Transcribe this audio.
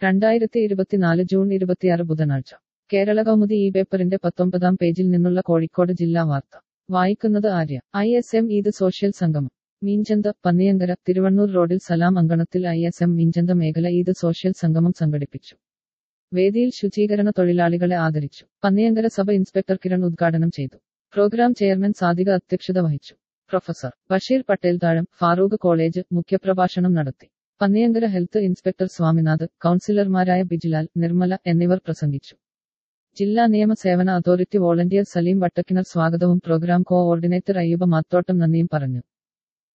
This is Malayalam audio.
2024 ജൂൺ 26 ബുധനാഴ്ച കേരള കൗമുദി ഈ പേപ്പറിന്റെ 19-ാം പേജിൽ നിന്നുള്ള കോഴിക്കോട് ജില്ലാ വാർത്ത വായിക്കുന്നത് ആര്യ. ISM ഈദ് സോഷ്യൽ സംഗമം മീഞ്ചന്ത പന്നിയങ്കര തിരുവണ്ണൂർ റോഡിൽ സലാം അങ്കണത്തിൽ ISM മീഞ്ചന്ത മേഖല ഈദ് സോഷ്യൽ സംഗമം സംഘടിപ്പിച്ചു. വേദിയിൽ ശുചീകരണ തൊഴിലാളികളെ ആദരിച്ചു. പന്നിയങ്കര സബ ഇൻസ്പെക്ടർ കിരൺ ഉദ്ഘാടനം ചെയ്തു. പ്രോഗ്രാം ചെയർമാൻ സാദിക അധ്യക്ഷത വഹിച്ചു. പ്രൊഫസർ ബഷീർ പട്ടേൽ താഴം ഫാറൂഖ് കോളേജ് മുഖ്യപ്രഭാഷണം നടത്തി. പന്നിയങ്കര ഹെൽത്ത് ഇൻസ്പെക്ടർ സ്വാമിനാഥ്, കൗൺസിലർമാരായ ബിജിലാൽ, നിർമ്മല എന്നിവർ പ്രസംഗിച്ചു. ജില്ലാ നിയമ സേവന അതോറിറ്റി വോളണ്ടിയർ സലീം വട്ടക്കിണർ സ്വാഗതവും പ്രോഗ്രാം കോഓർഡിനേറ്റർ അയ്യൂബ മാത്തോട്ടം നന്ദിയും പറഞ്ഞു.